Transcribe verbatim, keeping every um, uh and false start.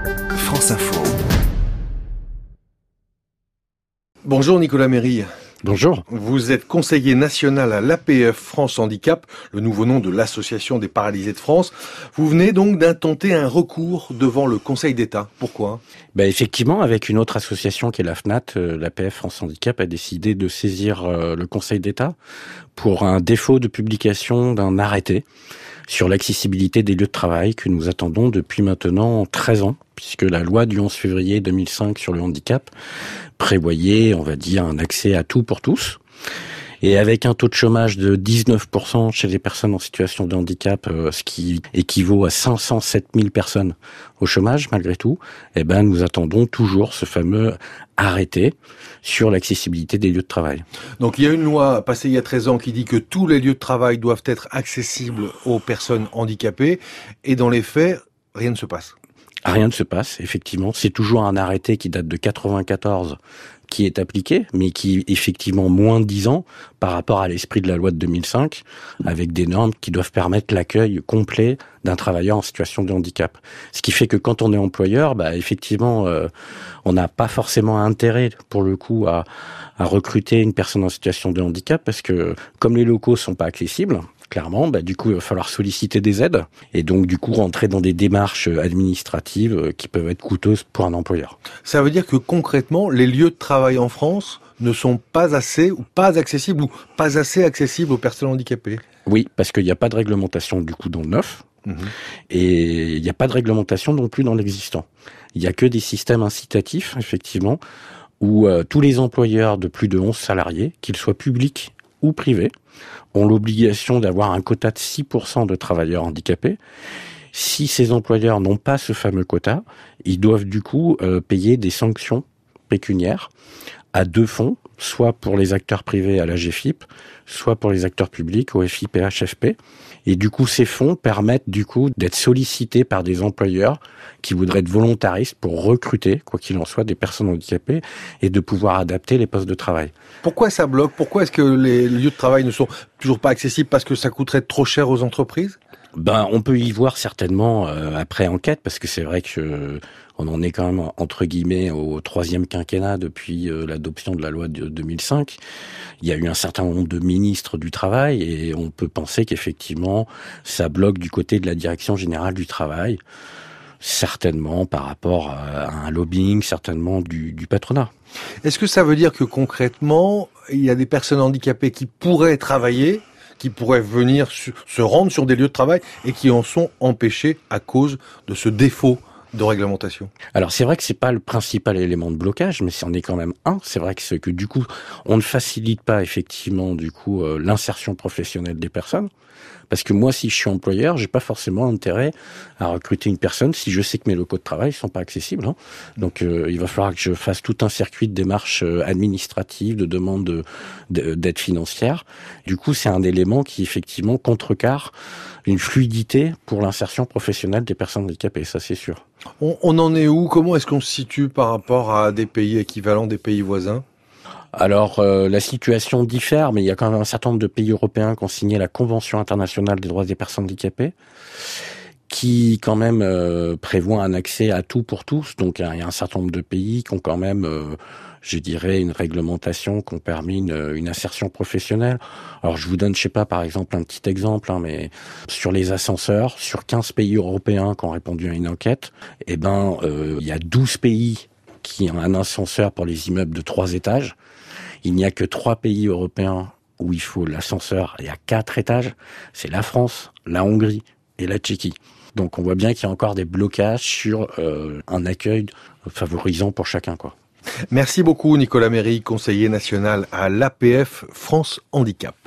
France Info. Bonjour Nicolas Méry. Bonjour. Vous êtes conseiller national à l'A P F France Handicap, le nouveau nom de l'Association des paralysés de France. Vous venez donc d'intenter un recours devant le Conseil d'État. Pourquoi ? Ben effectivement, avec une autre association qui est la FNAT, euh, l'A P F France Handicap a décidé de saisir euh, le Conseil d'État pour un défaut de publication d'un arrêté sur l'accessibilité des lieux de travail que nous attendons depuis maintenant treize ans, puisque la loi du onze février deux mille cinq sur le handicap prévoyait, on va dire, un accès à tout pour tous. Et avec un taux de chômage de dix-neuf pour cent chez les personnes en situation de handicap, euh, ce qui équivaut à cinq cent sept mille personnes au chômage malgré tout, eh ben nous attendons toujours ce fameux arrêté sur l'accessibilité des lieux de travail. Donc il y a une loi passée il y a treize ans qui dit que tous les lieux de travail doivent être accessibles aux personnes handicapées, et dans les faits, rien ne se passe. Rien ne se passe, effectivement. C'est toujours un arrêté qui date de quatre-vingt-quatorze qui est appliqué, mais qui est effectivement moins de dix ans par rapport à l'esprit de la loi de deux mille cinq, avec des normes qui doivent permettre l'accueil complet d'un travailleur en situation de handicap. Ce qui fait que quand on est employeur, bah effectivement, euh, on n'a pas forcément intérêt, pour le coup, à, à recruter une personne en situation de handicap, parce que comme les locaux sont pas accessibles, clairement, bah, du coup, il va falloir solliciter des aides et donc, du coup, rentrer dans des démarches administratives qui peuvent être coûteuses pour un employeur. Ça veut dire que concrètement, les lieux de travail en France ne sont pas assez ou pas accessibles ou pas assez accessibles aux personnes handicapées. Oui, parce qu'il n'y a pas de réglementation, du coup, dans le neuf. Mmh. Et il n'y a pas de réglementation non plus dans l'existant. Il n'y a que des systèmes incitatifs, effectivement, où euh, tous les employeurs de plus de onze salariés, qu'ils soient publics ou privés, ont l'obligation d'avoir un quota de six pour cent de travailleurs handicapés. Si ces employeurs n'ont pas ce fameux quota, ils doivent du coup euh, payer des sanctions pécuniaires à deux fonds, soit pour les acteurs privés à la G F I P, soit pour les acteurs publics au F I P H F P. Et du coup, ces fonds permettent du coup d'être sollicités par des employeurs qui voudraient être volontaristes pour recruter, quoi qu'il en soit, des personnes handicapées et de pouvoir adapter les postes de travail. Pourquoi ça bloque ? Pourquoi est-ce que les lieux de travail ne sont toujours pas accessibles ? Parce que ça coûterait trop cher aux entreprises ? Ben, on peut y voir certainement euh, après enquête, parce que c'est vrai que euh, on en est quand même entre guillemets au troisième quinquennat depuis euh, l'adoption de la loi de deux mille cinq. Il y a eu un certain nombre de ministres du travail et on peut penser qu'effectivement ça bloque du côté de la direction générale du travail, certainement par rapport à un lobbying, certainement du, du patronat. Est-ce que ça veut dire que concrètement il y a des personnes handicapées qui pourraient travailler, qui pourraient venir su- se rendre sur des lieux de travail et qui en sont empêchés à cause de ce défaut de réglementation? Alors c'est vrai que c'est pas le principal élément de blocage, mais c'en est quand même un. C'est vrai que c'est que du coup on ne facilite pas effectivement du coup euh, l'insertion professionnelle des personnes. Parce que moi, si je suis employeur, j'ai pas forcément intérêt à recruter une personne si je sais que mes locaux de travail sont pas accessibles. Hein. Donc, euh, il va falloir que je fasse tout un circuit de démarches administratives, de demandes de, de, d'aide financière. Du coup, c'est un élément qui effectivement contrecarre une fluidité pour l'insertion professionnelle des personnes handicapées. Ça, c'est sûr. On, on en est où ? Comment est-ce qu'on se situe par rapport à des pays équivalents, des pays voisins ? Alors, euh, la situation diffère, mais il y a quand même un certain nombre de pays européens qui ont signé la Convention internationale des droits des personnes handicapées, qui quand même euh, prévoit un accès à tout pour tous. Donc, il y a un certain nombre de pays qui ont quand même, euh, je dirais, une réglementation qui ont permis une, une insertion professionnelle. Alors, je vous donne, je sais pas, par exemple, un petit exemple, hein, mais sur les ascenseurs, sur quinze pays européens qui ont répondu à une enquête, eh ben, euh, il y a douze pays qui ont un ascenseur pour les immeubles de trois étages. Il n'y a que trois pays européens où il faut l'ascenseur et à quatre étages. C'est la France, la Hongrie et la Tchéquie. Donc on voit bien qu'il y a encore des blocages sur euh, un accueil favorisant pour chacun, quoi. Merci beaucoup Nicolas Méry, conseiller national à l'A P F France Handicap.